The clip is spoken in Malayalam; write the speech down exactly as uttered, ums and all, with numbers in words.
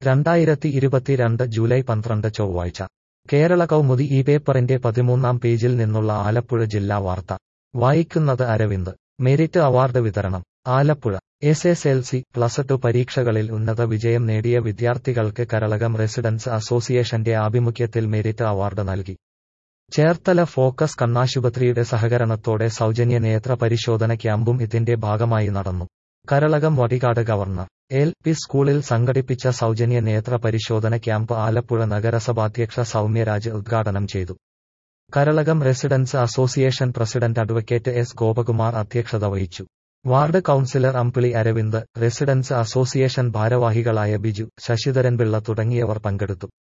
രണ്ടായിരത്തി ഇരുപത്തിരണ്ട് ജൂലൈ പന്ത്രണ്ട് ചൊവ്വാഴ്ച കേരള കൗമുദി ഈ പേപ്പറിന്റെ പതിമൂന്നാം പേജിൽ നിന്നുള്ള ആലപ്പുഴ ജില്ലാ വാർത്ത വായിക്കുന്നത് അരവിന്ദ്. മെരിറ്റ് അവാർഡ് വിതരണം. Alappuzha. S S L C, plus two പരീക്ഷകളിൽ ഉന്നത വിജയം നേടിയ വിദ്യാർത്ഥികൾക്ക് കരളകം റെസിഡൻസ് അസോസിയേഷന്റെ ആഭിമുഖ്യത്തിൽ മെരിറ്റ് അവാർഡ് നൽകി. ചേർത്തല ഫോക്കസ് കണ്ണാശുപത്രിയുടെ സഹകരണത്തോടെ സൗജന്യ നേത്ര പരിശോധന ക്യാമ്പും ഇതിന്റെ ഭാഗമായി നടന്നു. Karalakam Vadikad government L P സ്കൂളിൽ സംഘടിപ്പിച്ച സൗജന്യ നേത്ര പരിശോധന ക്യാമ്പ് ആലപ്പുഴ നഗരസഭാധ്യക്ഷ സൗമ്യരാജ് ഉദ്ഘാടനം ചെയ്തു. Karalakam residents association president advocate S Gopakumar അധ്യക്ഷത വഹിച്ചു. Ward councillor Ambili Aravind, residents association ഭാരവാഹികളായ ബിജു, ശശിധരൻപിള്ള തുടങ്ങിയവർ പങ്കെടുത്തു.